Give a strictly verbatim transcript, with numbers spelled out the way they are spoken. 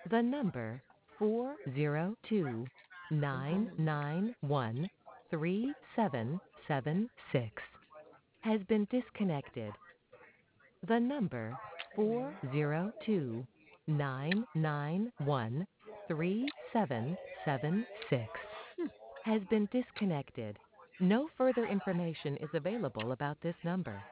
The number four zero two, nine nine one, three seven seven six has been disconnected. The number four zero two, nine nine one, three seven seven six has been disconnected. No further information is available about this number.